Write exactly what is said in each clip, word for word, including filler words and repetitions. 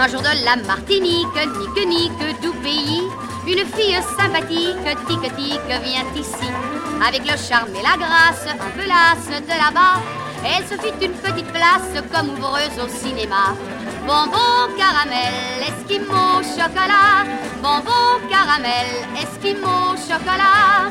Trois jours de la Martinique, nique nique, doux pays. Une fille sympathique, tic tic, vient ici. Avec le charme et la grâce, un peu lasse de là-bas, elle se fit une petite place comme ouvreuse au cinéma. Bonbon, caramel, esquimau, chocolat. Bonbon, caramel, esquimau, chocolat.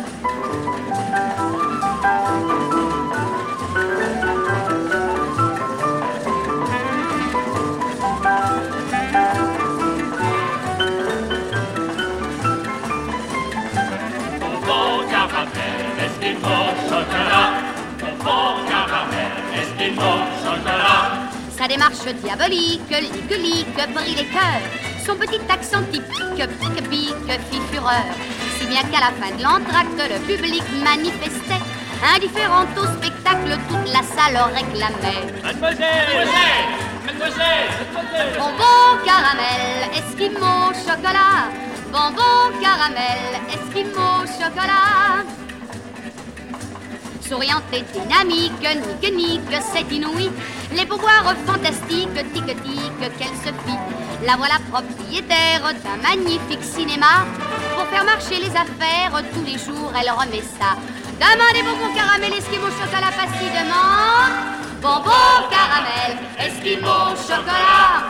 Bonbon, caramel, esquimau, chocolat. Bonbon, caramel, esquimau, chocolat. Sa démarche diabolique, lique-lique, brille les cœurs. Son petit accent typique, pique-pique, fit fureur. Si bien qu'à la fin de l'entracte, le public manifestait. Indifférent au spectacle, toute la salle réclamait. Mademoiselle, mademoiselle, mademoiselle. Bonbon, caramel, esquimau, chocolat. Bonbon, caramel, esquimau, chocolat. Souriante et dynamique, nique nique, c'est inouï. Les pourboires fantastiques, tic tic, qu'elle se fit. La voilà propriétaire d'un magnifique cinéma. Pour faire marcher les affaires, tous les jours elle remet ça. Demandez bonbon, caramel, esquimau, chocolat, pastille de menthe. Bonbon, caramel, esquimau, chocolat.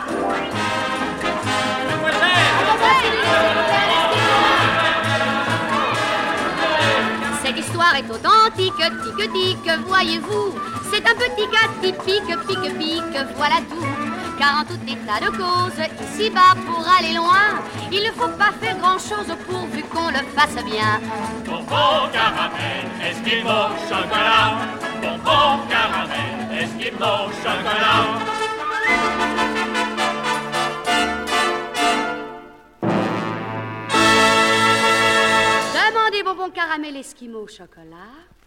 Cette histoire est authentique, tic tic, voyez-vous. C'est un petit cas typique, pique pique, voilà tout. Car en tout état de cause, ici-bas pour aller loin, il ne faut pas faire grand-chose pourvu qu'on le fasse bien. Bonbon, caramel, esquimau, chocolat. Bonbon, caramel, esquimau, chocolat. Demandez bonbon, caramel, esquimau, chocolat.